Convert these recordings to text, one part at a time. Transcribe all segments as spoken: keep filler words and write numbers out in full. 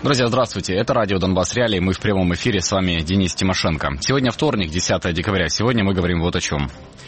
Друзья, здравствуйте. Это радио «Донбасс Реалии». Мы в прямом эфире. С вами Денис Тимошенко. Сегодня вторник, десятое декабря. Сегодня мы говорим вот о чем.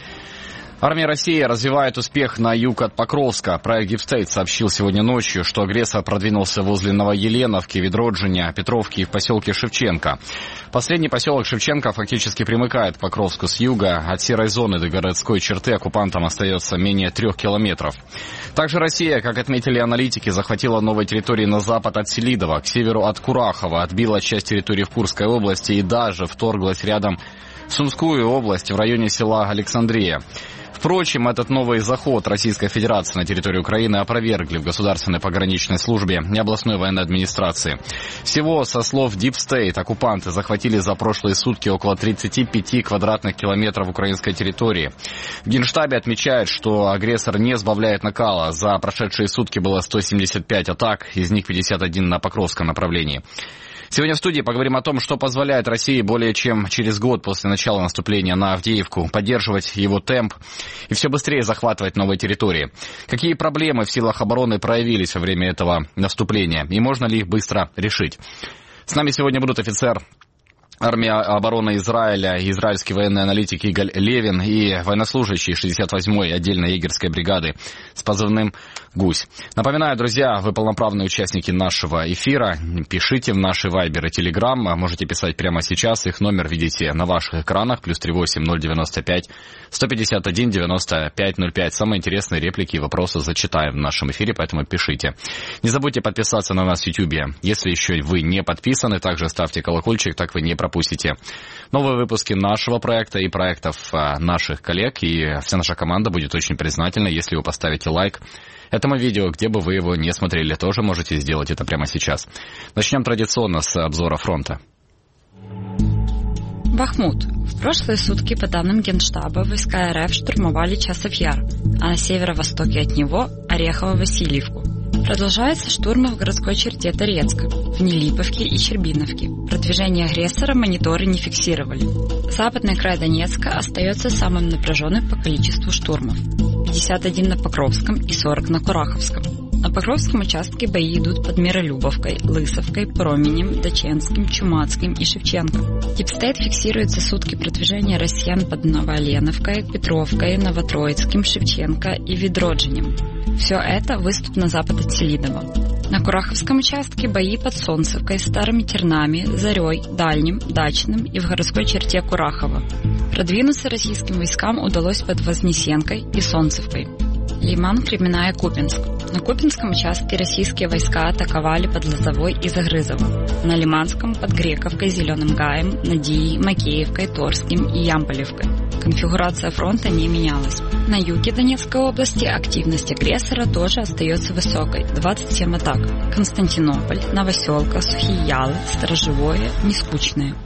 Армия России развивает успех на юг от Покровска. Проект Deep State сообщил сегодня ночью, что агрессор продвинулся возле Новоеленовки, Ведроджиня, Петровки и в поселке Шевченко. Последний поселок Шевченко фактически примыкает к Покровску с юга. От серой зоны до городской черты оккупантам остается менее трех километров. Также Россия, как отметили аналитики, захватила новые территории на запад от Селидова, к северу от Курахова, отбила часть территории в Курской области и даже вторглась рядом в Сумскую область в районе села Александрия. Впрочем, этот новый заход Российской Федерации на территорию Украины опровергли в Государственной пограничной службе и областной военной администрации. Всего, со слов Deep State, оккупанты захватили за прошлые сутки около тридцати пяти квадратных километров украинской территории. В Генштабе отмечают, что агрессор не сбавляет накала. За прошедшие сутки было сто семьдесят пять атак, из них пятьдесят один на Покровском направлении. Сегодня в студии поговорим о том, что позволяет России более чем через год после начала наступления на Авдеевку поддерживать его темп и все быстрее захватывать новые территории. Какие проблемы в силах обороны проявились во время этого наступления и можно ли их быстро решить? С нами сегодня будут офицер армии обороны Израиля, израильский военный аналитик Игорь Левин и военнослужащий шестьдесят восьмой отдельной егерской бригады с позывным «Гусь». Напоминаю, друзья, вы полноправные участники нашего эфира. Пишите в наши вайбер и телеграм. Можете писать прямо сейчас. Их номер видите на ваших экранах. Плюс три восемь ноль девяносто пять сто пятьдесят один девяносто пять ноль пять. Самые интересные реплики и вопросы зачитаем в нашем эфире, поэтому пишите. Не забудьте подписаться на нас в Ютьюбе. Если еще вы не подписаны, также ставьте колокольчик, так вы не пропустите новые выпуски нашего проекта и проектов наших коллег. И вся наша команда будет очень признательна, если вы поставите лайк этому видео, где бы вы его не смотрели. Тоже можете сделать это прямо сейчас. Начнем традиционно с обзора фронта. Бахмут. В прошлые сутки, по данным Генштаба, войска РФ штурмовали Часов Яр, а на северо-востоке от него – Орехово-Васильевку. Продолжается штурм в городской черте Торецка, в Нелиповке и Щербиновке. Продвижение агрессора мониторы не фиксировали. Западный край Донецка остается самым напряженным по количеству штурмов. пятьдесят один на Покровском и сорок на Кураховском. На Покровском участке бои идут под Миролюбовкой, Лысовкой, Променем, Даченским, Чумацким и Шевченко. Deep State фиксирует за сутки продвижение россиян под Новоленовкой, Петровкой, Новотроицким, Шевченко и Ведроджинем. Все это выступ на запад от Селидова. На Кураховском участке бои под Солнцевкой, Старыми Тернами, Зарей, Дальним, Дачным и в городской черте Курахова. Продвинуться российским войскам удалось под Вознесенкой и Солнцевкой. Лиман, Кременная, Купинск. На Купинском участке российские войска атаковали под Лозовой и Загрызовым. На Лиманском под Грековкой, Зеленым Гаем, Надией, Макеевкой, Торским и Ямполевкой. Конфигурация фронта не менялась. На юге Донецкой области активность агрессора тоже остается высокой. двадцать семь атак. Константинополь, Новоселка, Сухие Ялы, Сторожевое, Нескучное.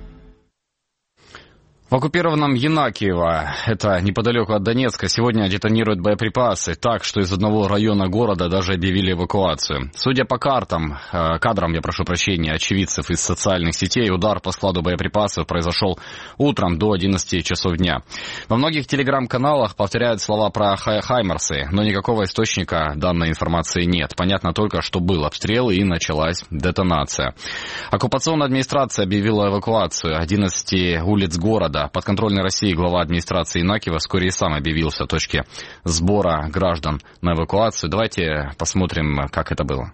В оккупированном Янакиево, это неподалеку от Донецка, сегодня детонируют боеприпасы так, что из одного района города даже объявили эвакуацию. Судя по картам, кадрам, я прошу прощения, очевидцев из социальных сетей, удар по складу боеприпасов произошел утром до одиннадцати часов дня. Во многих телеграм-каналах повторяют слова про хаймарсы, но никакого источника данной информации нет. Понятно только, что был обстрел и началась детонация. Оккупационная администрация объявила эвакуацию одиннадцати улиц города. Подконтрольной России глава администрации Янакиева вскоре и сам объявился в точке сбора граждан на эвакуацию. Давайте посмотрим, как это было.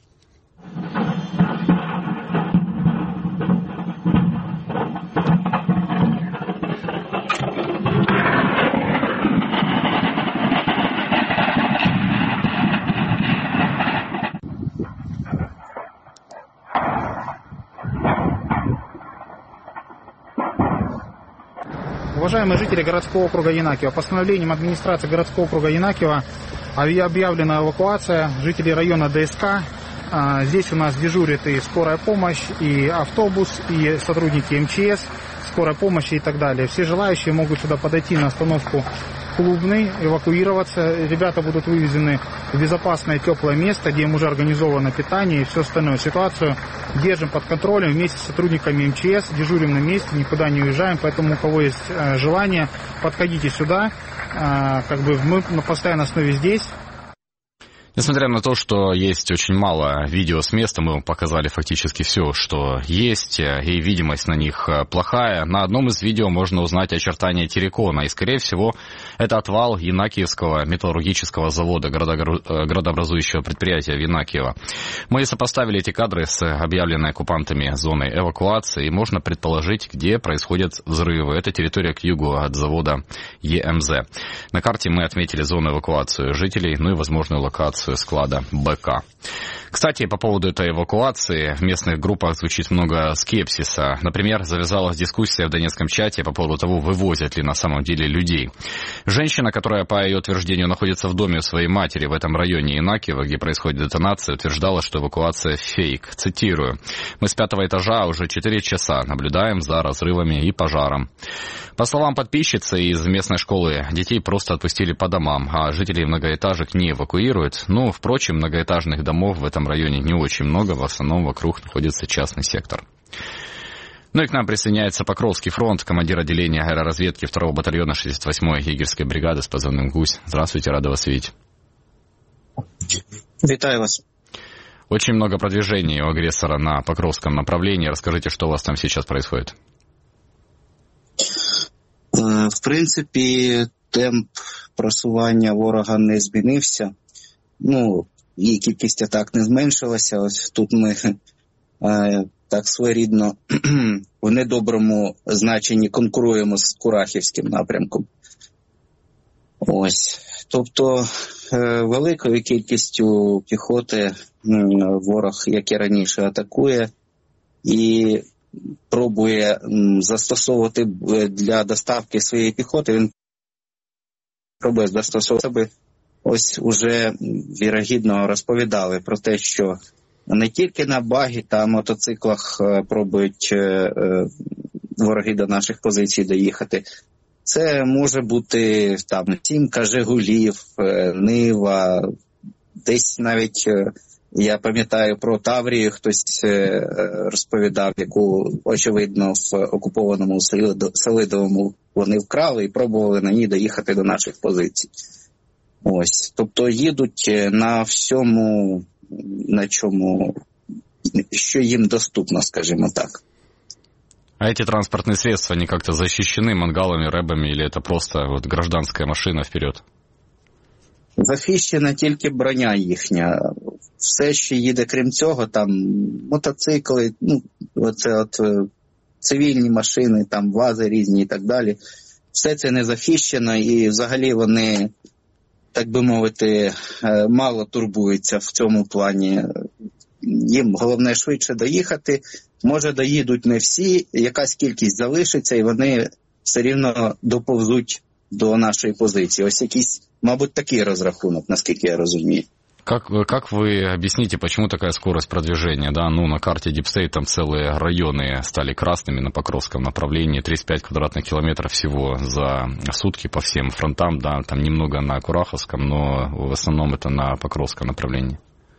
Уважаемые жители городского округа Янакиево, постановлением администрации городского округа Янакиево объявлена эвакуация жителей района ДСК. Здесь у нас дежурит и скорая помощь, и автобус, и сотрудники МЧС, скорая помощь и так далее. Все желающие могут сюда подойти на остановку Клубный, эвакуироваться. Ребята будут вывезены в безопасное теплое место, где им уже организовано питание и все остальное. Ситуацию держим под контролем вместе с сотрудниками МЧС, дежурим на месте, никуда не уезжаем. Поэтому у кого есть желание, подходите сюда. Как бы мы на постоянной основе здесь. Несмотря на то, что есть очень мало видео с места, мы вам показали фактически все, что есть, и видимость на них плохая. На одном из видео можно узнать очертания террикона, и, скорее всего, это отвал Янакиевского металлургического завода, градообразующего предприятия в Янакиево. Мы сопоставили эти кадры с объявленной оккупантами зоной эвакуации, и можно предположить, где происходят взрывы. Это территория к югу от завода ЕМЗ. На карте мы отметили зону эвакуации жителей, ну и возможную локацию склада БК. Кстати, по поводу этой эвакуации в местных группах звучит много скепсиса. Например, завязалась дискуссия в донецком чате по поводу того, вывозят ли на самом деле людей. Женщина, которая, по ее утверждению, находится в доме у своей матери в этом районе Янакиева, где происходит детонация, утверждала, что эвакуация фейк. Цитирую. «Мы с пятого этажа уже четыре часа наблюдаем за разрывами и пожаром». По словам подписчицы из местной школы, детей просто отпустили по домам, а жителей многоэтажек не эвакуируют. Ну, впрочем, многоэтажных домов в этом районе не очень много, в основном вокруг находится частный сектор. Ну и к нам присоединяется Покровский фронт, командир отделения аэроразведки второго батальона шестьдесят восьмой егерской бригады с позывным «Гусь». Здравствуйте, рада вас видеть. Витаю вас. Очень много продвижений у агрессора на Покровском направлении. Расскажите, что у вас там сейчас происходит? В принципі, темп просування ворога не змінився. Ну, і кількість атак не зменшилася. Ось тут ми е, так своєрідно в недоброму значенні конкуруємо з Курахівським напрямком. Ось. Тобто, е, великою кількістю піхоти е, ворог, як і раніше, атакує і пробує застосовувати для доставки своєї піхоти, він пробує застосовувати себе. Ось уже вірогідно розповідали про те, що не тільки на багі та мотоциклах пробують вороги до наших позицій доїхати. Це може бути там сімка Жигулів, Нива, десь навіть... Я пам'ятаю про Таврію, хтось розповідав, яку, очевидно, в окупованому Селидовому вони вкрали і пробували на ній доїхати до наших позицій. Ось. Тобто їдуть на всьому, на чому, що їм доступно, скажімо так. А эти транспортные средства, они как-то защищены мангалами, рэбами, или это просто вот гражданская машина вперед? Захищена тільки броня їхня. Все, що їде крім цього, там мотоцикли, ну, оце от цивільні машини, там вази різні і так далі. Все це не захищено і взагалі вони, так би мовити, мало турбуються в цьому плані. Їм головне швидше доїхати. Може доїдуть не всі, якась кількість залишиться і вони все рівно доповзуть до нашої позиції. Ось якийсь, мабуть, такий розрахунок, наскільки я розумію. Как, как вы объясните, почему такая скорость продвижения? Да? Ну, на карте Deep State там целые районы стали красными на Покровском направлении, тридцать пять квадратных километров всего за сутки по всем фронтам, да, там немного на Кураховском, но в основном это на Покровском направлении.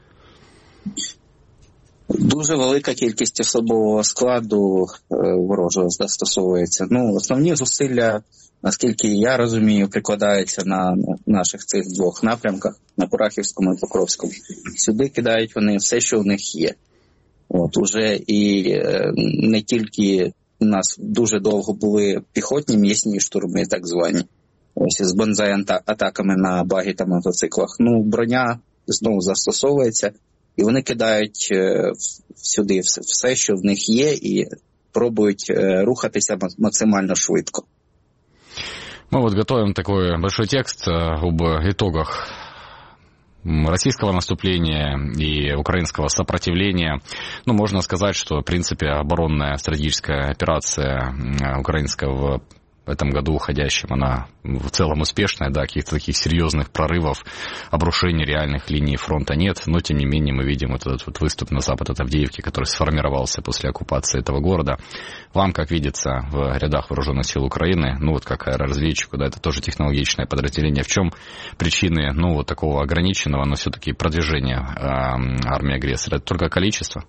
Дуже велика кількість особового складу ворожого застосовується. Ну, основні зусилля, наскільки я розумію, прикладаються на наших цих двох напрямках, на Курахівському і Покровському. Сюди кидають вони все, що в них є. От, уже і не тільки у нас дуже довго були піхотні м'ясні штурми, так звані, ось з бонзай-атаками на багі та мотоциклах. Ну, броня знову застосовується, і вони кидають сюди все, що в них є, і пробують рухатися максимально швидко. Мы вот готовим такой большой текст об итогах российского наступления и украинского сопротивления. Ну, можно сказать, что, в принципе, оборонная стратегическая операция украинского в этом году уходящем, она в целом успешная, да, каких-то таких серьезных прорывов, обрушений реальных линий фронта нет, но тем не менее мы видим вот этот вот выступ на запад от Авдеевки, который сформировался после оккупации этого города. Вам, как видится, в рядах вооруженных сил Украины, ну вот как аэроразведчику, да, это тоже технологичное подразделение, в чем причины, ну, вот такого ограниченного, но все-таки продвижения э, армии агрессора? Это только количество?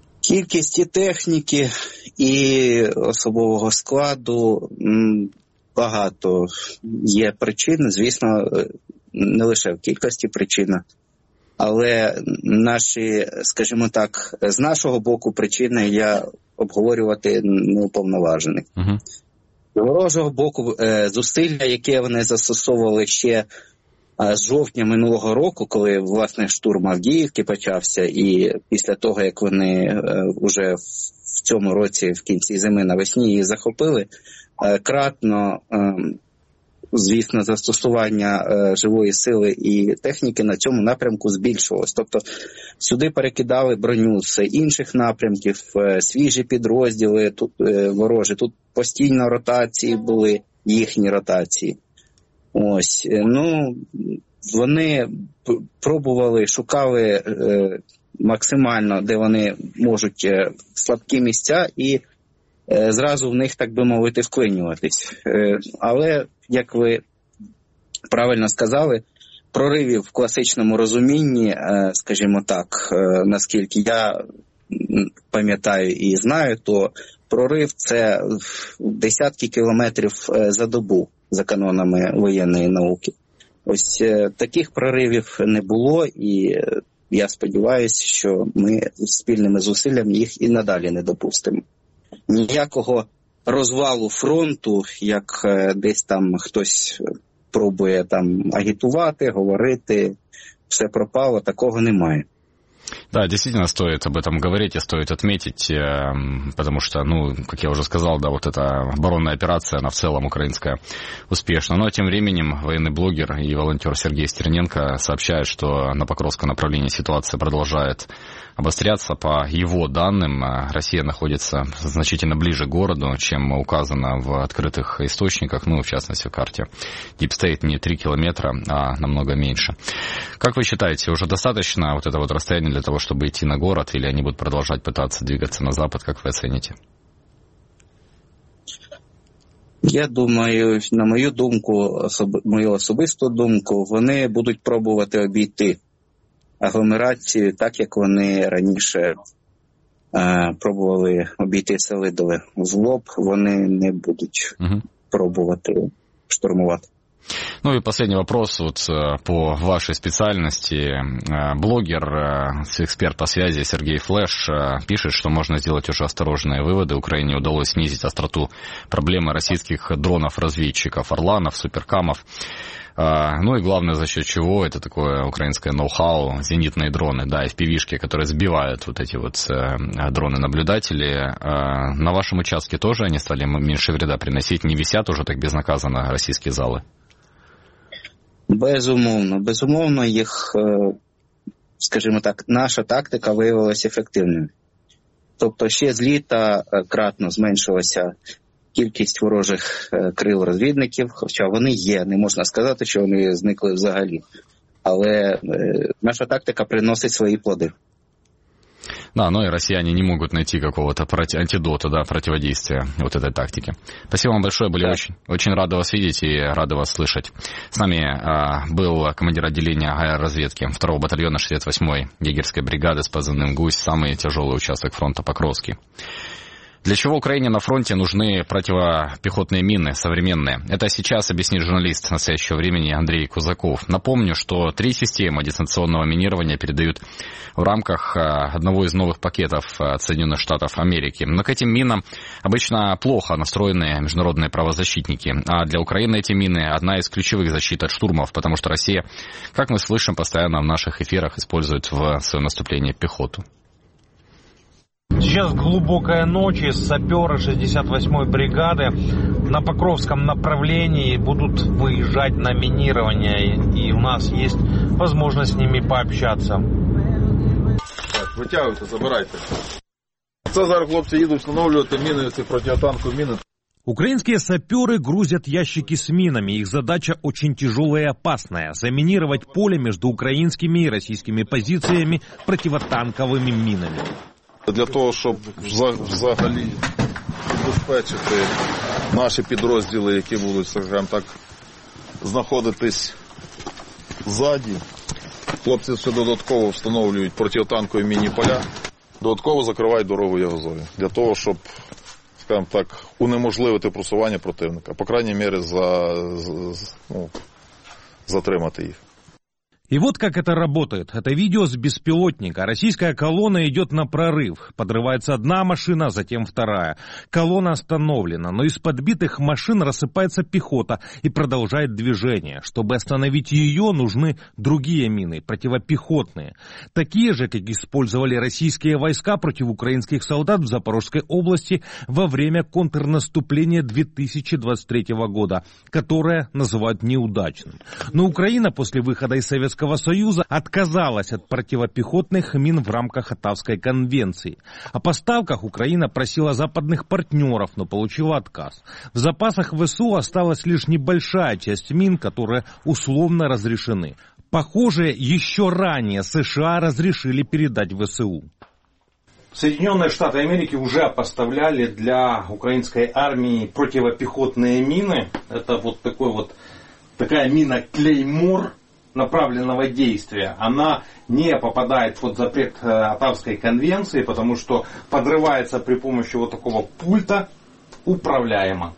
Кількість і техніки, і особового складу багато є причин, звісно, не лише в кількості причина, але наші, скажімо так, з нашого боку причини я обговорювати не уповноважений. Uh-huh. З ворожого боку зусилля, яке вони застосовували ще з жовтня минулого року, коли, власне, штурм Авдіївки почався, і після того, як вони вже в цьому році, в кінці зими, навесні її захопили, кратно, звісно, застосування живої сили і техніки на цьому напрямку збільшувалось. Тобто сюди перекидали броню з інших напрямків, свіжі підрозділи тут ворожі, тут постійно ротації були, їхні ротації. Ось, ну, вони пробували, шукали е, максимально, де вони можуть е, слабкі місця і е, зразу в них, так би мовити, вклинюватись. Е, але, як ви правильно сказали, проривів в класичному розумінні, е, скажімо так, е, наскільки я пам'ятаю і знаю, то прорив – це десятки кілометрів за добу за канонами воєнної науки. Ось е, таких проривів не було, і е, я сподіваюся, що ми спільними зусиллями їх і надалі не допустимо. Ніякого розвалу фронту, як е, десь там хтось пробує там агітувати, говорити, все пропало, такого немає. Да, действительно стоит об этом говорить и стоит отметить, потому что, ну, как я уже сказал, да, вот эта оборонная операция, она в целом украинская, успешна. Но тем временем военный блогер и волонтер Сергей Стерненко сообщает, что на Покровском направлении ситуация продолжает обостряться. По его данным, Россия находится значительно ближе к городу, чем указано в открытых источниках, ну, в частности, в карте Deep State не три километра, а намного меньше. Как вы считаете, уже достаточно вот это вот расстояние для того, чтобы идти на город, или они будут продолжать пытаться двигаться на запад, как вы оцените? Я думаю, на мою думку, особ... мою особисту думку, вони будуть пробувати обійти агломерацію так, як вони раніше е, пробували обійти Селидове в лоб, вони не будуть угу. пробувати штурмувати. Ну и последний вопрос вот по вашей специальности. Блогер, эксперт по связи Сергей Флэш пишет, что можно сделать уже осторожные выводы. Украине удалось снизить остроту проблемы российских дронов-разведчиков, орланов, суперкамов. Ну и главное, за счет чего, это такое украинское ноу-хау, зенитные дроны, да, эф пи ви-шки, которые сбивают вот эти вот дроны-наблюдатели. На вашем участке тоже они стали меньше вреда приносить? Не висят уже так безнаказанно российские залы? Безумовно, безумовно, їх, скажімо так, наша тактика виявилася ефективною. Тобто ще з літа кратно зменшилася кількість ворожих крил розвідників, хоча вони є, не можна сказати, що вони зникли взагалі. Але наша тактика приносить свої плоди. Да, но и россияне не могут найти какого-то проти- антидота, да, противодействия вот этой тактике. Спасибо вам большое, были да. очень, очень рады вас видеть и рады вас слышать. С нами а, был командир отделения аэроразведки второго батальона шестьдесят восьмой егерской бригады с позывным «Гусь», самый тяжелый участок фронта Покровский. Для чего Украине на фронте нужны противопехотные мины современные? Это сейчас объяснит журналист настоящего времени Андрей Кузаков. Напомню, что три системы дистанционного минирования передают в рамках одного из новых пакетов от Соединенных Штатов Америки. Но к этим минам обычно плохо настроенные международные правозащитники. А для Украины эти мины одна из ключевых защит от штурмов, потому что Россия, как мы слышим постоянно в наших эфирах, использует в своем наступлении пехоту. Сейчас глубокая ночь, и саперы шестьдесят восьмой бригады на Покровском направлении будут выезжать на минирование, и у нас есть возможность с ними пообщаться. Так, витягуйте, забирайте. Це зараз хлопці їдуть встановлювати міни, ці протитанкові міни. Украинские саперы грузят ящики с минами. Их задача очень тяжелая и опасная – заминировать поле между украинскими и российскими позициями противотанковыми минами. Для того, щоб взагалі забезпечити наші підрозділи, які будуть, скажімо так, знаходитись ззаді, хлопці ще додатково встановлюють протитанкові міні-поля, додатково закривають дорогу Ягозою. Для того, щоб скажімо так, унеможливити просування противника. По крайній мірі, за, ну, затримати їх. И вот как это работает. Это видео с беспилотника. Российская колонна идет на прорыв. Подрывается одна машина, затем вторая. Колонна остановлена, но из подбитых машин рассыпается пехота и продолжает движение. Чтобы остановить ее, нужны другие мины, противопехотные. Такие же, как использовали российские войска против украинских солдат в Запорожской области во время контрнаступления две тысячи двадцать третьего года, которое называют неудачным. Но Украина после выхода из Советского Союза отказалась от противопехотных мин в рамках Оттавской конвенции. О поставках Украина просила западных партнеров, но получила отказ. В запасах ВСУ осталась лишь небольшая часть мин, которые условно разрешены. Похоже, еще ранее США разрешили передать ВСУ. Соединенные Штаты Америки уже поставляли для украинской армии противопехотные мины. Это вот такой вот такая мина Клеймор направленного действия. Она не попадает под запрет Оттавской конвенции, потому что подрывается при помощи вот такого пульта управляемо.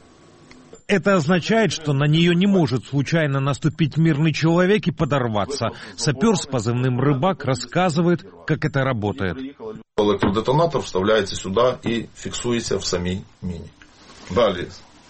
Это означает, что на нее не может случайно наступить мирный человек и подорваться. Сапер с позывным «Рыбак» рассказывает, как это работает. Електродетонатор вставляється сюди і фіксується в самій міні. Далі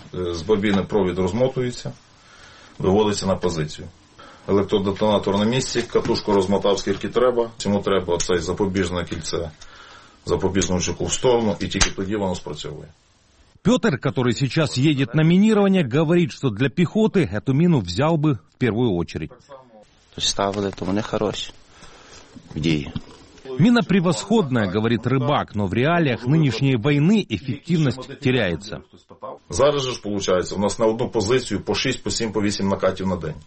з бобіни провід розмотується, виводиться на позицію. Електродетонатор на місці, катушку розмотав скільки треба. Цьому треба оцей запобіжне кільце, запобіжну чеку в сторону, і тільки тоді воно спрацьовує. Петр, который сейчас едет на минирование, говорит, что для пехоты эту мину взял бы в первую очередь. Ставили, то вони хороші в дії. Мина превосходная, говорит Рыбак, но в реалиях нынешней войны эффективность теряется. Зараз же ж, виходить, у нас на одну позицію по шість, по сім, по вісім накатів на день.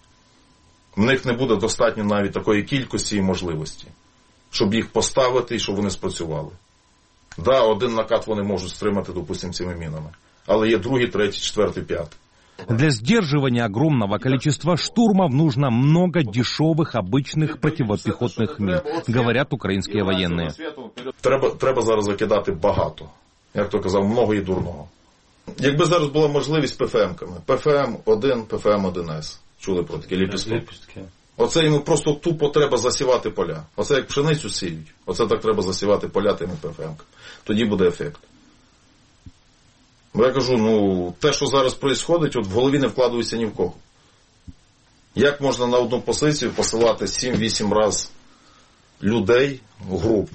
В них не буде достатньо навіть такої кількості і можливості, щоб їх поставити і щоб вони спрацювали. Так, да, один накат вони можуть стримати, допустим, цими мінами. Але є другий, третій, четвертий, п'ятий. Для сдерживания огромного количества штурмов нужно много дешевых обычных противопехотных мин, говорят украинские военные. Треба, треба зараз закидати багато. Як то казав, много і дурного. Якби зараз була можливість пе еф емками. пе еф ем один, пе еф ем один ес. Чули про такі ліпістки? Оце йому просто тупо треба засівати поля. Оце як пшеницю сіють. Оце так треба засівати поля тими пе еф емками. Тоді буде ефект. Бо я кажу, ну, те, що зараз відбувається, от в голові не вкладується ні в кого. Як можна на одну позицію посилати сім-вісім разів людей в груп?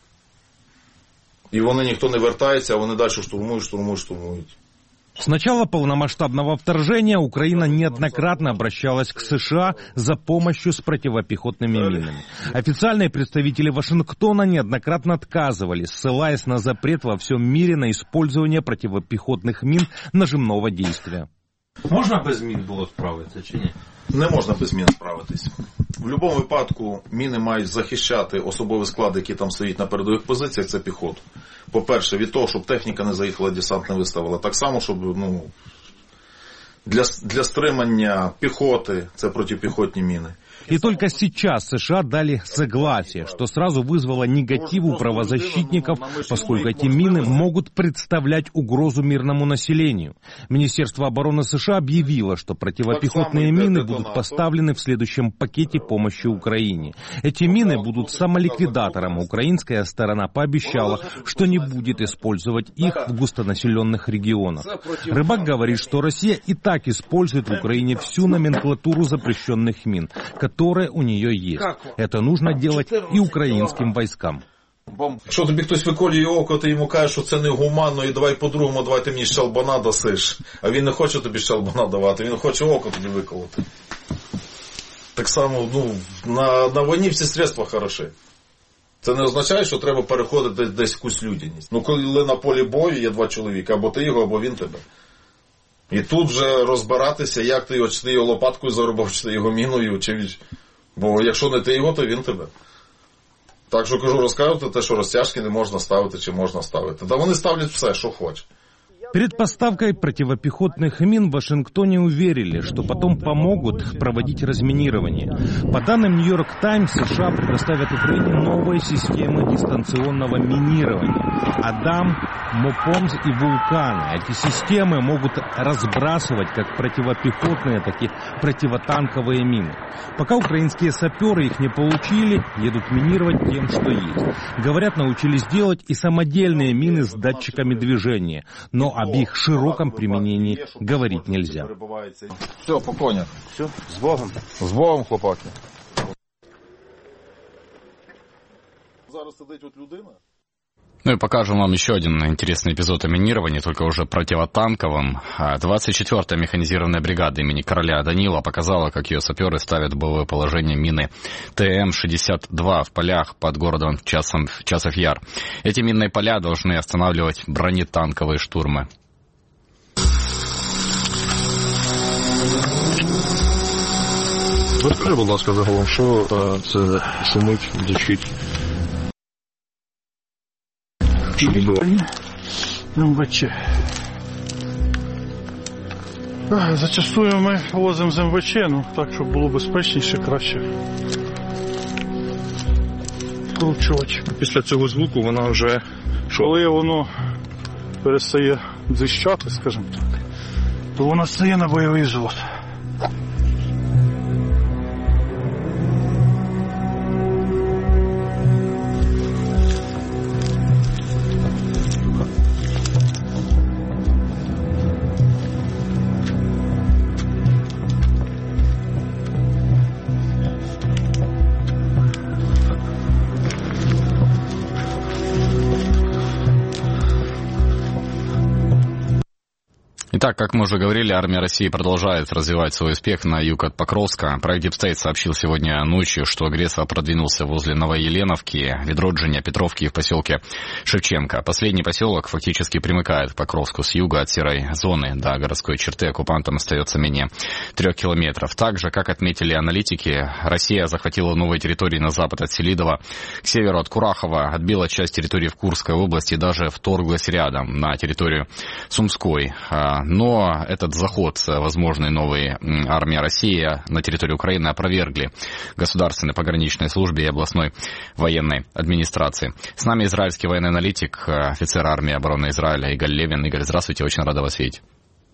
І вони ніхто не вертається, а вони далі штурмують, штурмують, штурмують. С начала полномасштабного вторжения Украина неоднократно обращалась к США за помощью с противопехотными минами. Официальные представители Вашингтона неоднократно отказывались, ссылаясь на запрет во всем мире на использование противопехотных мин нажимного действия. Можна без мін було справитися чи ні? Не можна без мін справитись. В будь-якому випадку міни мають захищати особовий склад, який там стоїть на передових позиціях, це піхоту. По-перше, від того, щоб техніка не заїхала, десант не виставила. Так само, щоб, ну, для, для стримання пехоты, це противопехотні міни. И только сейчас США дали согласие, что сразу вызвало негатив у правозащитников, поскольку эти мины могут представлять угрозу мирному населению. Министерство обороны США объявило, что противопехотные мины будут поставлены в следующем пакете помощи Украине. Эти мины будут самоликвидатором. Украинская сторона пообещала, что не будет использовать их в густонаселенных регионах. Рыбак говорит, что Россия и так использует в Украине всю номенклатуру запрещенных мин, которое у нее есть. Это нужно делать и украинским войскам. Якщо тобі хтось виколює око, ти йому кажеш, що це негуманно, і давай по-другому, давай ти мені щелбана дасиш. А він не хоче тобі щелбана давати, він хоче око тобі виколоти. Так само, ну, на, на війні всі средства хороші. Це не означає, що треба переходити десь в якусь людяність. Ну, коли на полі бою є два чоловіка, або ти його, або він тебе. І тут вже розбиратися, як ти його, чи ти його лопаткою заробив, чи ти його міною, чи... Бо якщо не ти його, то він тебе. Так що, кажу, розказувати те, що розтяжки не можна ставити, чи можна ставити. Та вони ставлять все, що хочуть. Перед поставкой противопехотных мин в Вашингтоне уверили, что потом помогут проводить разминирование. По данным Нью-Йорк Таймс, США предоставят Украине новые системы дистанционного минирования. Адам, Мопомс и Вулкан. Эти системы могут разбрасывать как противопехотные, так и противотанковые мины. Пока украинские саперы их не получили, едут минировать тем, что есть. Говорят, научились делать и самодельные мины с датчиками движения. Но об их широком применении говорить нельзя. Все, по конях. Все, з Богом. З Богом, хлопаки. Зараз сидить от людина. Ну и покажем вам еще один интересный эпизод о минировании, только уже противотанковым. двадцать четвёртая механизированная бригада имени короля Данила показала, как ее саперы ставят в боевое положение мины Т М шестьдесят два в полях под городом Часов Яр. Эти минные поля должны останавливать бронетанковые штурмы. Розкажи, будь ласка, загалом, що це шумить, дичить? МВЧ. Зачастую ми возимо з МВЧ, ну так, щоб було безпечніше, краще вкручувати. Після цього звуку вона вже... Що? Коли воно перестає дзищати, скажімо так, то воно стає на бойовий взвод. Итак, как мы уже говорили, армия России продолжает развивать свой успех на юг от Покровска. Проект Deep State сообщил сегодня ночью, что агрессор продвинулся возле Новоеленовки, Ведроджиня, Петровки и в поселке Шевченко. Последний поселок фактически примыкает к Покровску с юга от серой зоны. До городской черты оккупантам остается менее трех километров. Также, как отметили аналитики, Россия захватила новые территории на запад от Селидова, к северу от Курахова, отбила часть территории в Курской области и даже вторглась рядом на территорию Сумской. Но этот заход возможной новой армии России на территорию Украины опровергли Государственной пограничной службе и областной военной администрации. С нами израильский военный аналитик, офицер армии обороны Израиля Игаль Левин. Игорь, здравствуйте, очень рада вас видеть.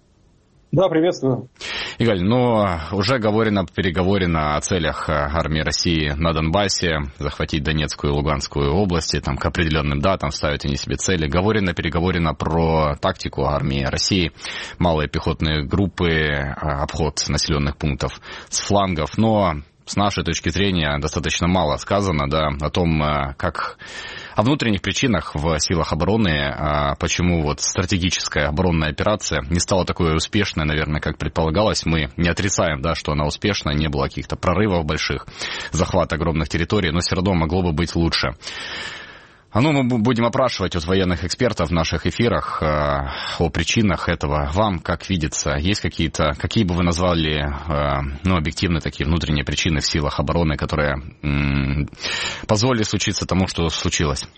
Да, приветствую. Игаль, ну, уже говорено, переговорено о целях армии России на Донбассе, захватить Донецкую и Луганскую области, там, к определенным датам ставят они себе цели. Говорено, переговорено про тактику армии России, малые пехотные группы, обход населенных пунктов с флангов, но с нашей точки зрения достаточно мало сказано, да, о том, как... О внутренних причинах в силах обороны, почему вот стратегическая оборонная операция не стала такой успешной, наверное, как предполагалось. Мы не отрицаем, да, что она успешна, не было каких-то прорывов больших, захват огромных территорий, но все равно могло бы быть лучше. А ну, мы будем опрашивать от военных экспертов в наших эфирах э, о причинах этого. Вам, как видится, есть какие-то, какие бы вы назвали, э, ну, объективные такие внутренние причины в силах обороны, которые м- позволили случиться тому, что случилось?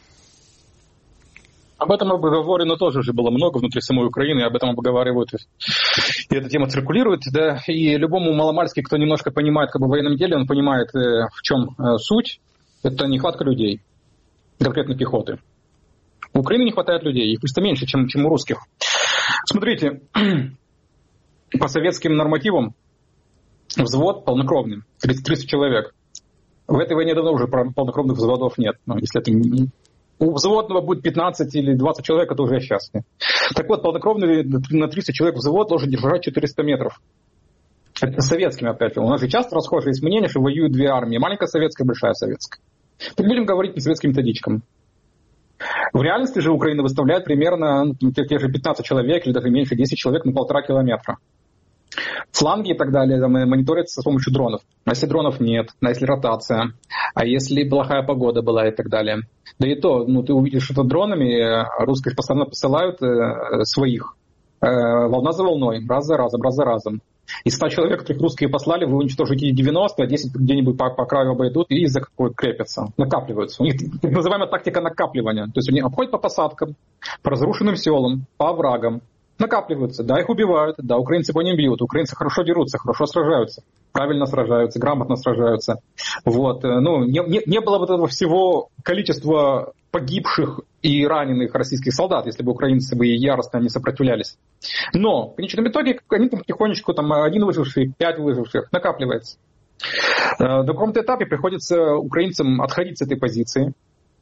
Об этом обговорено тоже уже было много внутри самой Украины, об этом обговаривают, и эта тема циркулирует, да, и любому маломальски, кто немножко понимает как бы в военном деле, он понимает, э, в чем э, суть, это нехватка людей. Конкретно пехоты. В Украине не хватает людей, их просто меньше, чем, чем у русских. Смотрите, по советским нормативам взвод полнокровный, тридцать человек. В этой войне давно уже полнокровных взводов нет. Но если это не... У взводного будет пятнадцать или двадцать человек, это уже счастье. Так вот, полнокровный на тридцать человек взвод должен держать четыреста метров. Это советскими, опять же. У нас же часто расхожее есть мнение, что воюют две армии. Маленькая советская, большая советская. Так будем говорить по советским методичкам. В реальности же Украина выставляет примерно ну, те, те же пятнадцать человек или даже меньше, десять человек на полтора километра. Фланги и так далее там, мониторятся с помощью дронов. А если дронов нет, а если ротация, а если плохая погода была и так далее. Да и то, ну, ты увидишь, что дронами русские постоянно посылают э, своих. Э, волна за волной, раз за разом, раз за разом. Из ста человек, которых русские послали, вы уничтожите девяносто, а десять где-нибудь по, по краю обойдут и за какой крепятся, накапливаются. У них так называемая тактика накапливания. То есть они обходят по посадкам, по разрушенным селам, по оврагам, накапливаются, да, их убивают, да, украинцы по ним бьют, украинцы хорошо дерутся, хорошо сражаются, правильно сражаются, грамотно сражаются. Вот. Ну, не, не, не было бы этого всего количества погибших и раненых российских солдат, если бы украинцы бы яростно не сопротивлялись. Но в конечном итоге они там потихонечку, там, один выживший, пять выживших, накапливается. На каком-то этапе приходится украинцам отходить с этой позиции.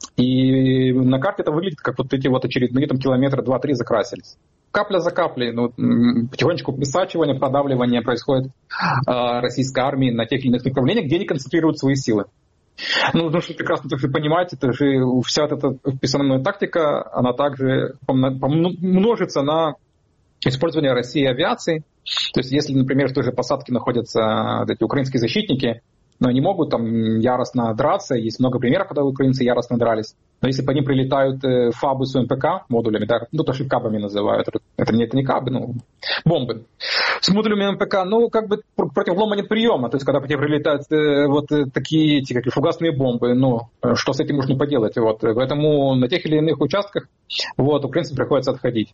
И на карте это выглядит, как вот эти вот очередные там, километра два-три закрасились. Капля за каплей, ну, потихонечку присачивание, продавливание происходит э, российской армии на тех или иных направлениях, где они концентрируют свои силы. Ну, ну что прекрасно также понимаете, это же вся эта вписанная тактика, она также помножится на использование России авиации. То есть, если, например, в той же посадке находятся эти украинские защитники, но они могут там яростно драться, есть много примеров, когда украинцы яростно дрались. Но если по ним прилетают э, фабы с МПК модулями, да, ну то, что кабами называют, это не, это не кабы, ну, бомбы, с модулями МПК, ну, как бы против лома нет приема. То есть, когда по тебе прилетают э, вот э, такие эти, как фугасные бомбы, ну, э, что с этим можно поделать? Вот. Поэтому на тех или иных участках вот, украинцам приходится отходить.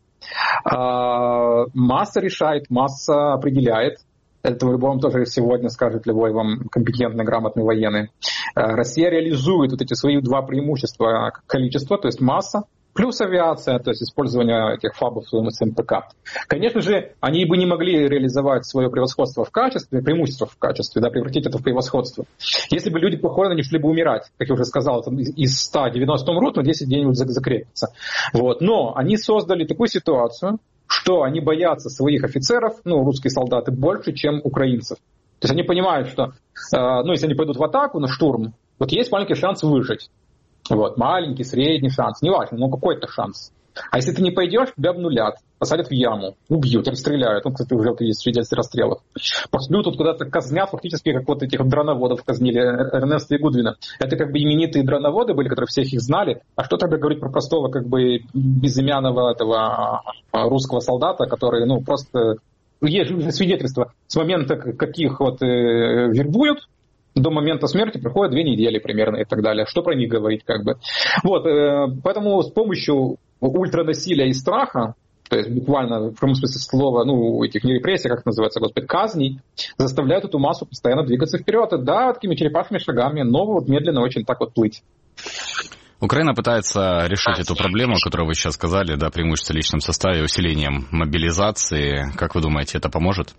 А, масса решает, масса определяет. Это вам тоже сегодня скажет любой вам компетентный, грамотный военный. Россия реализует вот эти свои два преимущества: количество, то есть масса, плюс авиация, то есть использование этих фабов с МПК. Конечно же, они бы не могли реализовать свое превосходство в качестве, преимущество в качестве, да, превратить это в превосходство, если бы люди походу не шли бы умирать. Как я уже сказал, из ста девяноста умрут, но десять где-нибудь закрепятся. Вот. Но они создали такую ситуацию, что они боятся своих офицеров, ну, русские солдаты, больше, чем украинцев. То есть они понимают, что, э, ну, если они пойдут в атаку, на штурм, вот есть маленький шанс выжить. Вот, маленький, средний шанс, неважно, но какой-то шанс. А если ты не пойдешь, тебя обнулят, посадят в яму, убьют, расстреляют. Ну, кстати, уже есть свидетельства расстрелов. Пошлют тут куда-то казнят, фактически, как вот этих дроноводов казнили Эрнеста и Гудвина. Это как бы именитые дроноводы были, которые всех их знали. А что тогда говорить про простого, как бы, безымянного этого русского солдата, который, ну, просто... Есть же свидетельства. С момента, каких вот э, вербуют, до момента смерти проходит две недели примерно и так далее. Что про них говорить, как бы. Вот, э, поэтому с помощью ультранасилия и страха, то есть буквально в прямом смысле слова, ну, этих не репрессий, как это называется, господи, казней, заставляют эту массу постоянно двигаться вперед. Да, такими черепашьими шагами, но вот медленно очень так вот плыть. Украина пытается решить эту проблему, которую вы сейчас сказали, да, преимущество в личном составе, усилением мобилизации. Как вы думаете, это поможет?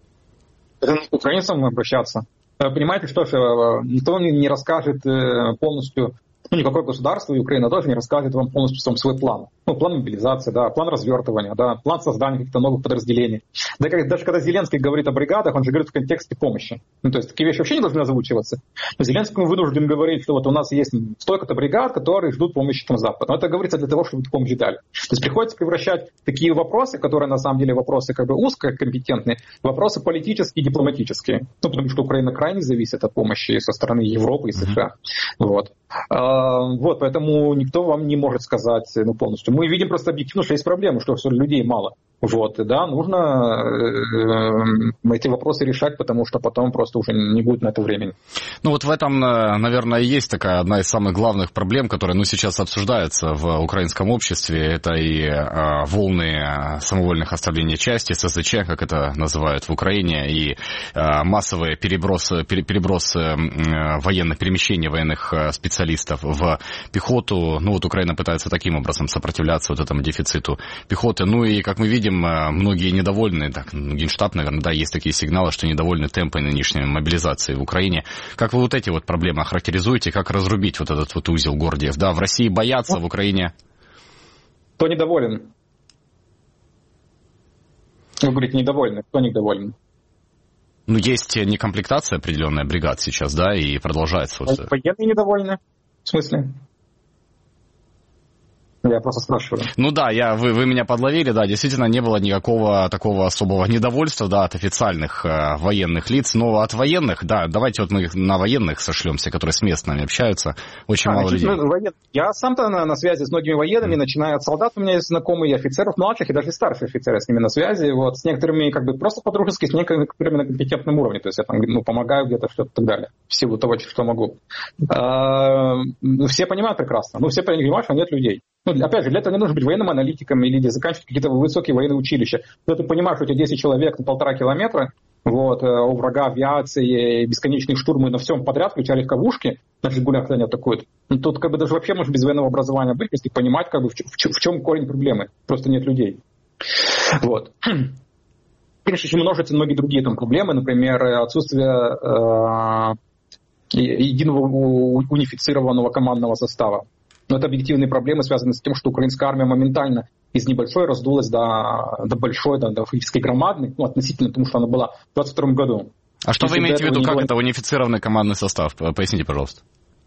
Это к украинцам обращаться. Понимаете, что же, никто не расскажет полностью, ну, никакое государство, и Украина тоже не расскажет вам полностью сам свой план. Ну, план мобилизации, да, план развертывания, да, план создания каких-то новых подразделений. Да, как, даже когда Зеленский говорит о бригадах, он же говорит в контексте помощи. Ну, то есть такие вещи вообще не должны озвучиваться. Но Зеленский вынужден говорить, что вот у нас есть столько-то бригад, которые ждут помощи там Запада. Но это говорится для того, чтобы эту помощь дали. То есть приходится превращать такие вопросы, которые на самом деле вопросы как бы узкокомпетентные, в вопросы политические и дипломатические. Ну, потому что Украина крайне зависит от помощи со стороны Европы и США. Mm-hmm. Вот. Вот, поэтому никто вам не может сказать, ну, полностью. Мы видим просто объективно, что есть проблемы, что людей мало. Вот, да, нужно э, эти вопросы решать, потому что потом просто уже не будет на это времени. Ну вот в этом, наверное, и есть такая одна из самых главных проблем, которая, ну, сейчас обсуждается в украинском обществе. Это и э, волны самовольных оставления части, ССЧ, как это называют в Украине, и э, массовый переброс, переброс э, военных, перемещения военных специалистов в пехоту. Ну вот Украина пытается таким образом сопротивляться вот этому дефициту пехоты. Ну и, как мы видим, многие недовольны, так, Генштаб, наверное, да, есть такие сигналы, что недовольны темпой нынешней мобилизации в Украине. Как вы вот эти вот проблемы охарактеризуете, как разрубить вот этот вот узел Гордиев? Да, в России боятся, в Украине... Кто недоволен? Вы говорите, недовольны. Кто недоволен? Ну, есть некомплектация определенная бригад сейчас, да, и продолжается. Вот... Военные недовольны? В смысле? Я просто спрашиваю. Ну да, я, вы, вы меня подловили, да, действительно не было никакого такого особого недовольства, да, от официальных э, военных лиц, но от военных, да, давайте вот мы на военных сошлемся, которые с местными общаются, очень а, мало людей. Воен... Я сам-то на, на связи с многими военными, mm. начиная от солдат, у меня есть знакомые, офицеров младших и даже старших офицеров с ними на связи, вот, с некоторыми как бы просто по-дружески, с некоторыми на компетентном уровне, то есть я там, ну, помогаю где-то, что-то и так далее, в силу того, что могу. А, все понимают прекрасно, ну, все понимают, что нет людей. Ну, опять же, для этого не нужно быть военным аналитиком или заканчивать какие-то высокие военные училища. Когда ты понимаешь, что у тебя десять человек на полтора километра, вот, у врага авиации, бесконечные штурмы на всем подряд, включая легковушки, на Жигулях они атакуют. Ну, тут как бы даже вообще можно без военного образования быть, если понимать, как бы, в, в, в чем корень проблемы. Просто нет людей. Вот. Конечно, еще множатся многие другие там проблемы, например, отсутствие э, единого унифицированного командного состава. Но это объективные проблемы, связанные с тем, что украинская армия моментально из небольшой раздулась до, до большой, до, до фактически громадной, ну, относительно тому, что она была в двадцать втором году. А что Если вы имеете в виду, как было... это унифицированный командный состав? Поясните, пожалуйста.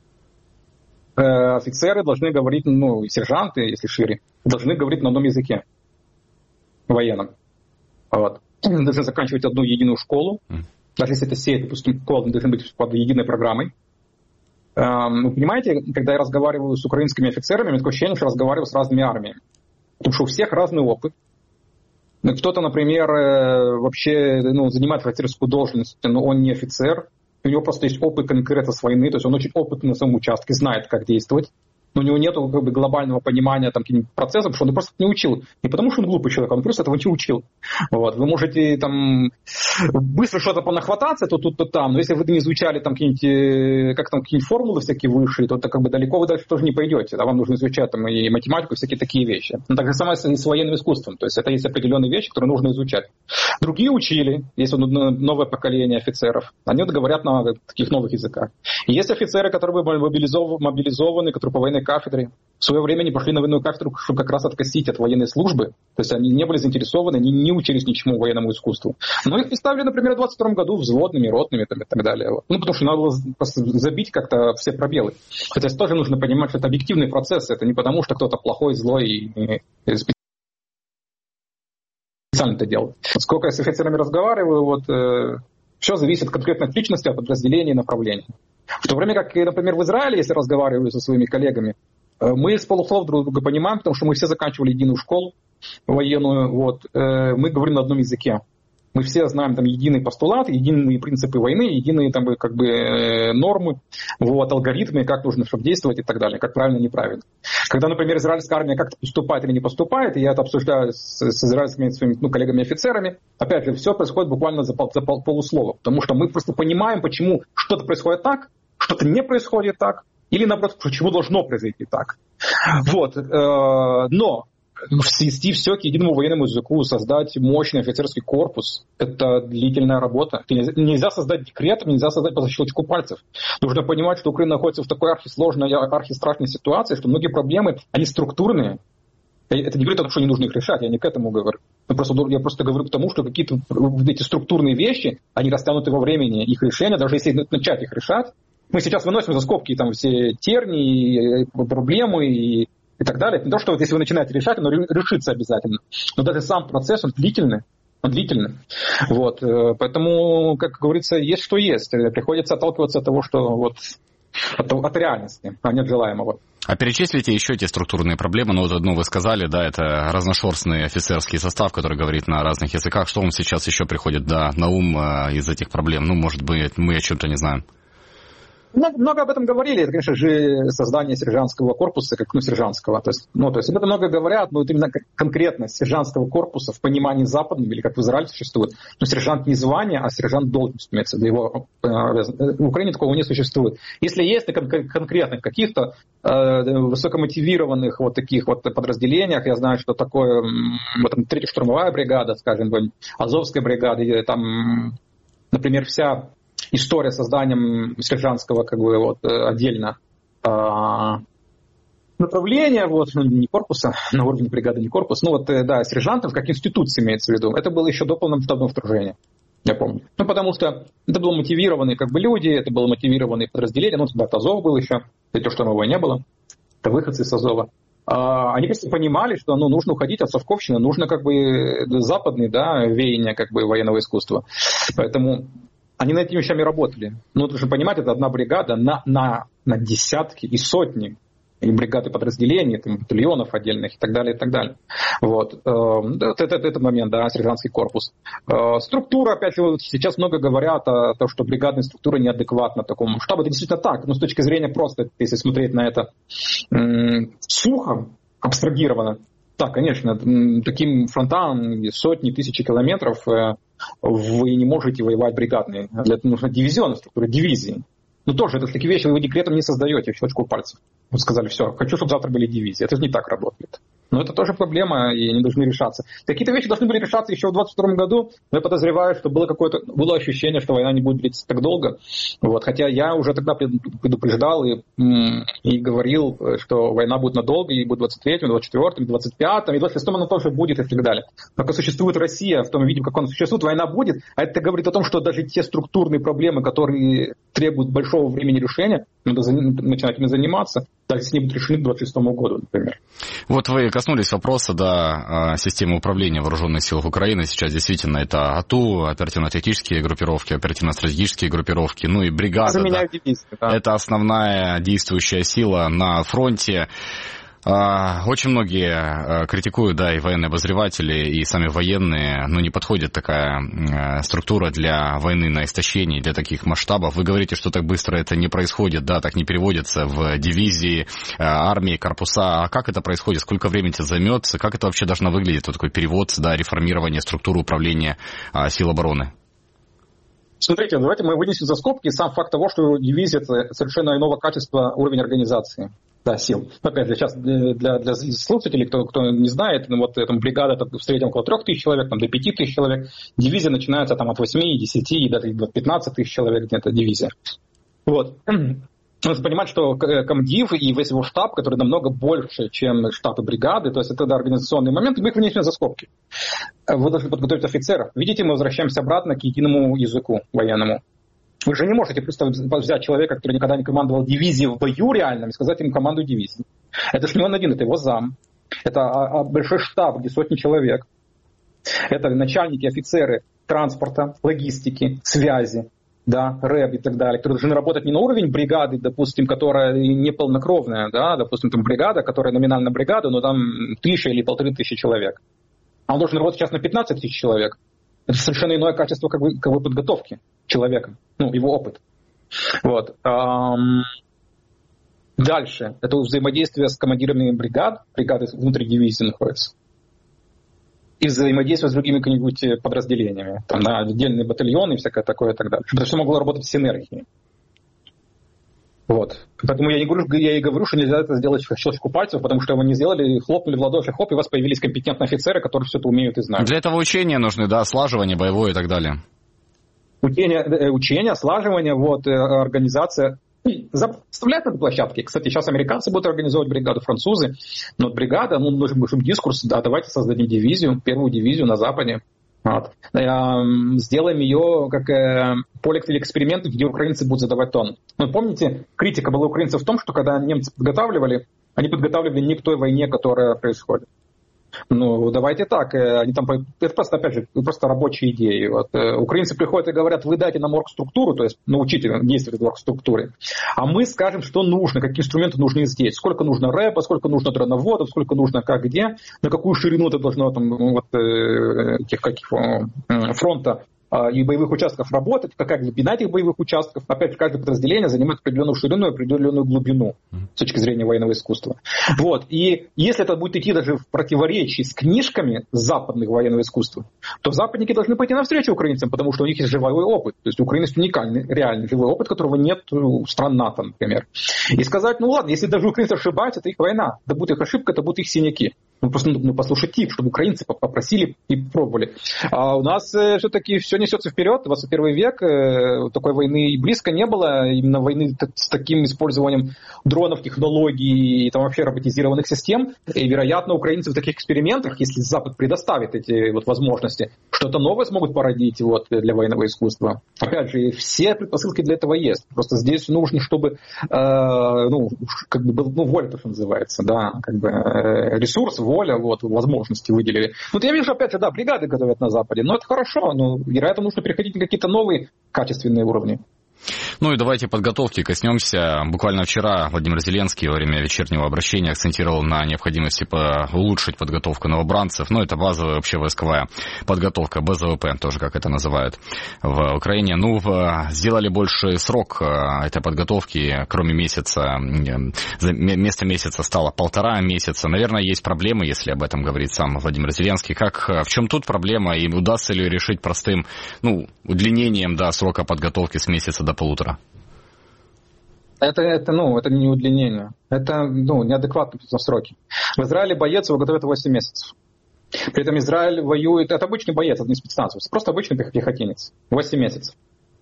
Э, офицеры должны говорить, ну, и сержанты, если шире, должны говорить на одном языке военном. Вот. Должны заканчивать одну единую школу. Mm. Даже если это сеть, допустим, школа должны быть под единой программой. Вы понимаете, когда я разговариваю с украинскими офицерами, у меня такое ощущение, что я разговариваю с разными армиями. Потому что у всех разный опыт. Кто-то, например, вообще ну, занимает офицерскую должность, но он не офицер. У него просто есть опыт конкретно с войны, то есть он очень опытный на своем участке, знает, как действовать. Но у него нет как бы, глобального понимания там, процессов, потому что он просто не учил. Не потому что он глупый человек, он просто этого не учил. Вот. Вы можете там быстро что-то понахвататься, то тут, то там. Но если вы не изучали там какие-нибудь, как там, какие-нибудь формулы всякие высшие, то как бы далеко вы дальше тоже не пойдете. Да? Вам нужно изучать там, и математику, и всякие такие вещи. Но так же самое и с военным искусством. То есть это есть определенные вещи, которые нужно изучать. Другие учили, есть новое поколение офицеров. Они вот говорят на таких новых языках. И есть офицеры, которые мобилизованы, которые по военной кафедре. В свое время они пошли на военную кафедру, чтобы как раз откосить от военной службы. То есть они не были заинтересованы, они не учились ничему военному искусству. Но их представили, например, в двадцать втором году взводными, ротными там, и так далее. Ну, потому что надо было забить как-то все пробелы. Хотя тоже нужно понимать, что это объективный процесс. Это не потому, что кто-то плохой, злой и, и специально это делает. Сколько я с офицерами разговариваю, вот, э, все зависит конкретно от личности, от подразделения и направления. В то время как, например, в Израиле, если разговариваю со своими коллегами, мы с полуслов друг друга понимаем, потому что мы все заканчивали единую школу военную, вот, мы говорим на одном языке. Мы все знаем там единые постулаты, единые принципы войны, единые там как бы нормы, вот, алгоритмы, как нужно чтобы действовать и так далее, как правильно, неправильно. Когда, например, израильская армия как-то поступает или не поступает, и я это обсуждаю с, с израильскими своими ну, коллегами-офицерами, опять же, все происходит буквально за, пол, за пол, полуслова, потому что мы просто понимаем, почему что-то происходит так, что-то не происходит так, или, наоборот, почему должно произойти так. Вот, но свести все к единому военному языку, создать мощный офицерский корпус – это длительная работа. Нельзя создать декрет, нельзя создать по щелчку пальцев. Нужно понимать, что Украина находится в такой архисложной, архистрашной ситуации, что многие проблемы, они структурные. Это не говорит о том, что не нужно их решать, я не к этому говорю. Я просто, я просто говорю к тому, что какие-то эти структурные вещи, они растянуты во времени, их решения, даже если начать их решать. Мы сейчас выносим за скобки там все тернии, проблемы и и так далее. Это не то, что вот если вы начинаете решать, оно решится обязательно. Но даже сам процесс, он длительный. Он длительный. Вот. Поэтому, как говорится, есть что есть. Приходится отталкиваться от того, что вот от, от реальности, а не от желаемого. А перечислите еще эти структурные проблемы. Ну, вот одну вы сказали, да, это разношерстный офицерский состав, который говорит на разных языках. Что вам сейчас еще приходит да, на ум из этих проблем? Ну, может быть, мы о чем-то не знаем. Много об этом говорили, это, конечно же, создание сержантского корпуса, как ну, сержантского. То есть, ну, то есть об этом много говорят, но вот именно конкретно сержантского корпуса в понимании западном, или как в Израиле существует, ну, сержант не звание, а сержант должность, имеется в виду, его, э, в Украине такого не существует. Если есть кон- конкретно каких-то э, высокомотивированных вот таких вот подразделениях, я знаю, что такое вот, там, третья штурмовая бригада, скажем, Азовская бригада, там, например, вся история с созданием сержантского как бы, вот, отдельно а, направления, вот, ну, не корпуса, на уровне бригады не корпус, ну вот, да, сержантов как институции имеется в виду. Это было еще до полномасштабного вторжения, я помню. Ну, потому что это было мотивированные как бы люди, это было мотивированные подразделения, ну, тогда Азов был еще, то, что нового не было, это выходцы из Азова. А, они просто понимали, что ну, нужно уходить от совковщины, нужно как бы западные, да, веяния как бы военного искусства. Поэтому они над этими вещами работали. Ну, нужно понимать, это одна бригада на, на, на десятки и сотни и бригад и подразделений, там, батальонов отдельных и так далее, и так далее. Вот. Это, это, это момент, да, сержантский корпус. Структура, опять же, сейчас много говорят о том, что бригадная структура неадекватна такому штабу. Это действительно так, но с точки зрения просто, если смотреть на это сухо, абстрагировано. Да, конечно, таким фронтам сотни, тысячи километров вы не можете воевать бригадные. Для этого нужна дивизионная структура, дивизии. Но тоже, это такие вещи вы декретом не создаете в щелчку пальцев. Вы сказали, все, хочу, чтобы завтра были дивизии. Это же не так работает. Но это тоже проблема, и они должны решаться. Какие-то вещи должны были решаться еще в двадцать втором году, но я подозреваю, что было какое-то было ощущение, что война не будет длиться так долго. Вот. Хотя я уже тогда предупреждал и, и говорил, что война будет надолго, и будет двадцать третьем, двадцать четвёртом, двадцать пятом, и двадцать шестом она тоже будет, и так далее. Пока существует Россия, в том виде, как она существует, война будет, а это говорит о том, что даже те структурные проблемы, которые требуют большого времени решения, надо начинать ими заниматься, так если они будут решены к двадцать шестому году, например. Вот вы коснулись вопроса, да, системы управления вооруженных сил Украины. Сейчас действительно это АТУ, оперативно-тактические группировки, оперативно-стратегические группировки, ну и бригада. Да, дивизию, да. Это основная действующая сила на фронте. Очень многие критикуют, да, и военные обозреватели, и сами военные, но не подходит такая структура для войны на истощение, для таких масштабов. Вы говорите, что так быстро это не происходит, да, так не переводится в дивизии, армии, корпуса. А как это происходит? Сколько времени это займет? Как это вообще должно выглядеть, вот такой перевод, да, реформирование структуры управления сил обороны? Смотрите, давайте мы вынесем за скобки сам факт того, что дивизия – это совершенно иного качества уровень организации. Да, сил. Опять же, сейчас для, для слушателей, кто, кто не знает, ну, вот там бригада это в среднем около трех тысяч человек, там, до пяти тысяч человек. Дивизия начинается там, от восьми, десяти, даже до пятнадцати тысяч человек где-то дивизия. Вот. Нужно понимать, что комдив и весь его штаб, который намного больше, чем штабы бригады, то есть это да, организационный момент, мы их вынесем за скобки. Вы должны подготовить офицеров. Видите, мы возвращаемся обратно к единому языку военному. Вы же не можете просто взять человека, который никогда не командовал дивизией в бою реальном, и сказать ему команду дивизии. Это же не он один, это его зам. Это большой штаб, где сотни человек. Это начальники, офицеры транспорта, логистики, связи, да, рэб и так далее, которые должны работать не на уровень бригады, допустим, которая не полнокровная, да, допустим, там бригада, которая номинально бригада, но там тысяча или полторы тысячи человек. А он должен работать сейчас на пятнадцать тысяч человек. Это совершенно иное качество как бы, как бы подготовки человека, ну, его опыт. Вот. Дальше. Это взаимодействие с командирами бригад, бригады внутри дивизии находятся, и взаимодействие с другими какими-нибудь подразделениями, там, на отдельные батальоны и всякое такое и так далее. Чтобы это все могло работать в синергии. Вот. Поэтому я, не говорю, я и говорю, что нельзя это сделать в щелчку пальцев, потому что его не сделали, хлопнули в ладоши, хоп, и у вас появились компетентные офицеры, которые все это умеют и знают. Для этого учения нужны, да, слаживание боевое и так далее. Учение, учение слаживание, вот, организация. Заставляют на площадке. Кстати, сейчас американцы будут организовывать бригаду, французы. Но вот бригада, ну, нужен большой дискурс, да, давайте создадим дивизию, первую дивизию на Западе. Вот. Сделаем ее как э, поле или эксперимент, где украинцы будут задавать тон. Ну, помните, критика была украинцев в том, что когда немцы подготавливали, они подготавливали не к той войне, которая происходит. Ну, давайте так, они там, это просто, опять же, просто рабочие идеи. Вот, украинцы приходят и говорят, вы дайте нам оргструктуру, то есть научите действовать в оргструктуре, а мы скажем, что нужно, какие инструменты нужны здесь, сколько нужно рэпа, сколько нужно дроноводов, сколько нужно как где, на какую ширину это должно там, вот, этих, каких, фронта и боевых участков работать, какая глубина этих боевых участков. Опять же, каждое подразделение занимает определенную ширину и определенную глубину с точки зрения военного искусства. Вот. И если это будет идти даже в противоречии с книжками западных военного искусства, то западники должны пойти навстречу украинцам, потому что у них есть живой опыт. То есть у Украины есть уникальный, реальный живой опыт, которого нет у стран НАТО, например. И сказать, ну ладно, если даже украинцы ошибаются, это их война. Это будет их ошибка, это будут их синяки. Ну, просто ну, послушать их, чтобы украинцы попросили и пробовали. А у нас э, все-таки все несется вперед. двадцать первый век, э, такой войны и близко не было. Именно войны с таким использованием дронов, технологий и там, вообще роботизированных систем. И, вероятно, украинцы в таких экспериментах, если Запад предоставит эти вот, возможности, что-то новое смогут породить вот, для военного искусства. Опять же, все предпосылки для этого есть. Просто здесь нужно, чтобы э, ну, как бы был, ну, воля, то, что называется, да, как бы э, ресурс, воля, вот, возможности выделили. Вот я вижу, опять же, да, бригады готовят на Западе, но это хорошо, но, вероятно, нужно переходить на какие-то новые качественные уровни. Ну и давайте подготовки коснемся. Буквально вчера Владимир Зеленский во время вечернего обращения акцентировал на необходимости по- улучшить подготовку новобранцев. Ну, это базовая общевойсковая подготовка, Б З В П, тоже как это называют в Украине. Ну, в, сделали больше срок этой подготовки, кроме месяца. Вместо месяца стало полтора месяца. Наверное, есть проблемы, если об этом говорит сам Владимир Зеленский. Как, в чем тут проблема и удастся ли решить простым, ну, удлинением, да, срока подготовки с месяца до полутора? Это, это, ну, это не удлинение. Это, ну, неадекватные сроки. В Израиле боец его готовят восемь месяцев. При этом Израиль воюет... Это обычный боец, это не спецназовец. Просто обычный пехотинец. восемь месяцев.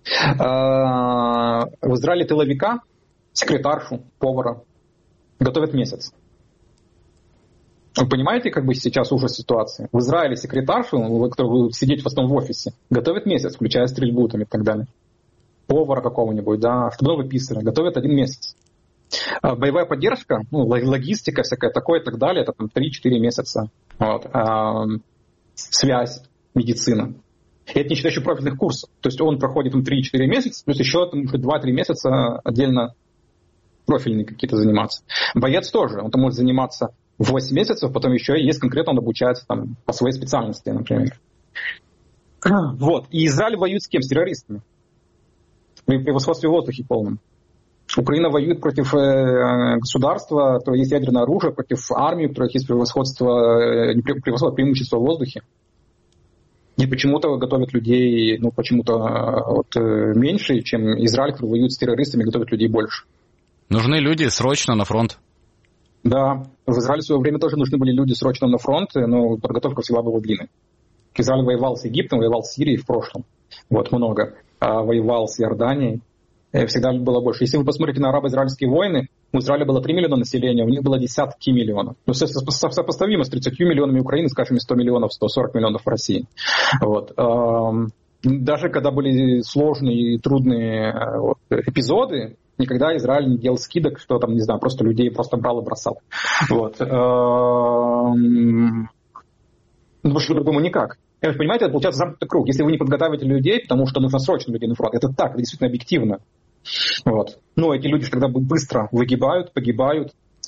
В Израиле тыловика, секретаршу, повара готовят месяц. Вы понимаете, как бы сейчас ужас ситуации? В Израиле секретаршу, который будет сидеть в основном в офисе, готовят месяц, включая стрельбу там, и так далее. Повара какого-нибудь, да, штабного писаря, готовят один месяц. А боевая поддержка, ну, логистика всякая такое и так далее, это там три-четыре месяца. Вот. А, связь, медицина. И это не считая еще профильных курсов. То есть он проходит там три-четыре месяца, плюс еще там, два-три месяца отдельно профильные какие-то заниматься. Боец тоже, он там может заниматься восемь месяцев, потом еще есть конкретно он обучается там, по своей специальности, например. Вот. И Израиль воюет с кем? С террористами. При превосходстве в воздухе полном. Украина воюет против э, государства, у которого есть ядерное оружие, против армии, у которой есть превосходство, э, превосходство преимущества в воздухе. И почему-то готовят людей, ну, почему-то вот, э, меньше, чем Израиль, который воюет с террористами, готовит людей больше. Нужны люди срочно на фронт. Да, в Израиле в свое время тоже нужны были люди срочно на фронт, но подготовка всегда была длинной. Израиль воевал с Египтом, воевал с Сирией в прошлом. Вот, много. А воевал с Иорданией. Всегда было больше. Если вы посмотрите на арабо-израильские войны, у Израиля было три миллиона населения, у них было десятки миллионов. Ну, сопоставимо с тридцатью миллионами Украины, скажем, сто миллионов, сто сорок миллионов в России. Вот. Даже когда были сложные и трудные вот, эпизоды, никогда Израиль не делал скидок, что там, не знаю, просто людей просто брал и бросал. Вот. Ну, потому что по-другому никак. Вы понимаете, это получается замкнутый круг. Если вы не подготавливаете людей, потому что нужно срочно людей на фронт, это так, это действительно объективно. Вот. Но эти люди тогда быстро выгибают, погибают,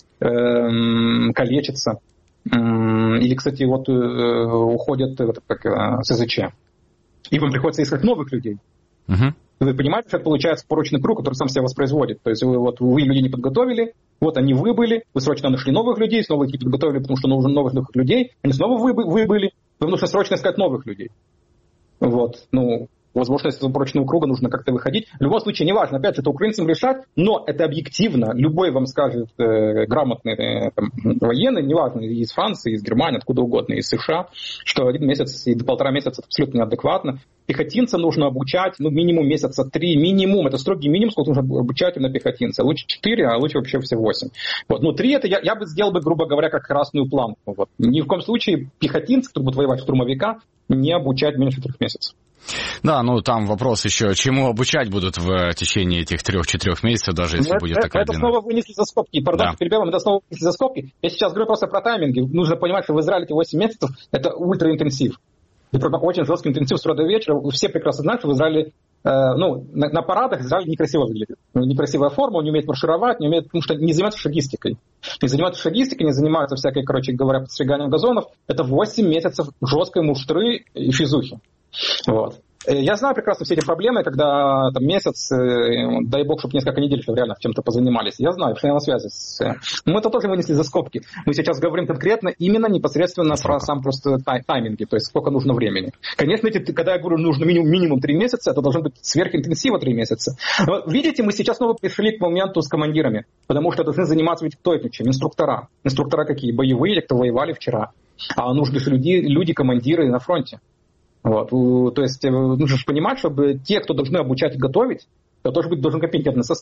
эм, калечатся. Эм, или, кстати, вот э, уходят э, как, э, с СЗЧ. И вам приходится искать новых людей. Uh-huh. Вы понимаете, что это получается порочный круг, который сам себя воспроизводит. То есть вы, вот, вы людей не подготовили, вот они выбыли, вы срочно нашли новых людей, снова их не подготовили, потому что нужно новых, новых людей, они снова выбы, выбыли, вам нужно срочно искать новых людей. Вот, ну, возможно, из этого порочного круга нужно как-то выходить. В любом случае, неважно, опять же, это украинцам решать, но это объективно. Любой вам скажет э, грамотный э, там, военный, неважно, из Франции, из Германии, откуда угодно, из США, что один месяц и до полтора месяца это абсолютно неадекватно. Пехотинца нужно обучать, ну, минимум месяца три, минимум, это строгий минимум, сколько нужно обучать именно пехотинца. Лучше четыре, а лучше вообще все восемь. Вот. Ну, три это я, я бы сделал бы, грубо говоря, как красную планку. Вот. Ни в коем случае пехотинца, который будет воевать штурмовика, не обучать меньше трех месяцев. Да, ну там вопрос еще, чему обучать будут в течение этих трех-четырех месяцев, даже если это, будет такая это длина. снова вынесли за скобки. Пардон, да. перебиваем, это снова вынесли за скобки. Я сейчас говорю просто про тайминги. Нужно понимать, что в Израиле эти восемь месяцев это ультраинтенсив. Это очень жесткий интенсив с утра до вечера. Все прекрасно знают, что в Израиле, э, ну, на, на парадах Израиль некрасиво выглядит. Некрасивая форма, он не умеет маршировать, не умеет, потому что не занимается шагистикой. Не занимается шагистикой, не занимается всякой, короче говоря, подстриганием газонов. Это восемь месяцев жесткой муштры и физухи. Вот. Я знаю прекрасно все эти проблемы, когда там месяц, дай бог, чтобы несколько недель что реально чем-то позанимались. Я знаю, что я на связи с... Мы это тоже вынесли за скобки. Мы сейчас говорим конкретно именно непосредственно про сам просто тай- тайминги, то есть сколько нужно времени. Конечно, эти, когда я говорю, нужно минимум, минимум три месяца, это должно быть сверхинтенсива три месяца. Но, видите, мы сейчас снова пришли к моменту с командирами, потому что должны заниматься ведь кто это чем? Инструктора. Инструктора какие? Боевые, кто воевали вчера. А нужны же люди, люди, командиры на фронте. Вот. То есть нужно же понимать, чтобы те, кто должны обучать и готовить, это тоже быть должен компетентный состав.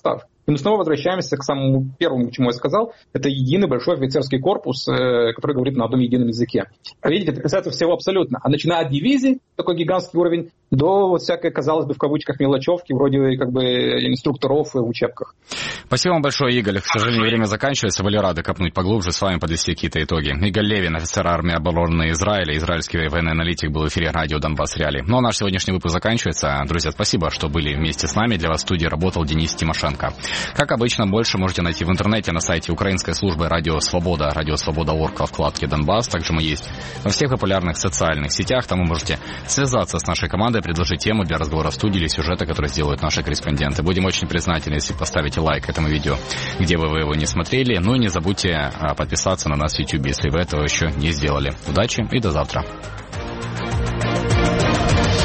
И мы снова возвращаемся к самому первому, к чему я сказал. Это единый большой офицерский корпус, который говорит на одном едином языке. А видите, это касается всего абсолютно. А начиная от дивизии, такой гигантский уровень, до вот всякой, казалось бы, в кавычках, мелочевки, вроде как бы инструкторов в учебках. Спасибо вам большое, Игорь. К сожалению, время заканчивается. Были рады копнуть поглубже, с вами подвести какие-то итоги. Игорь Левин, офицер армии обороны Израиля, израильский военный аналитик, был в эфире радио Донбасс Реалии. Ну а наш сегодняшний выпуск заканчивается. Друзья, спасибо, что были вместе с нами. Для вас в студии работал Денис Тимошенко. Как обычно, больше можете найти в интернете на сайте украинской службы Радио Свобода, Радио Свобода точка орг во вкладке Донбасс. Также мы есть во всех популярных социальных сетях. Там вы можете связаться с нашей командой, предложить тему для разговора в студии или сюжета, которые сделают наши корреспонденты. Будем очень признательны, если поставите лайк этому видео, где бы вы его не смотрели. Ну и не забудьте подписаться на нас в YouTube, если вы этого еще не сделали. Удачи и до завтра.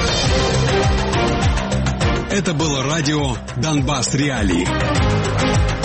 Это было радио Донбасс Реалии.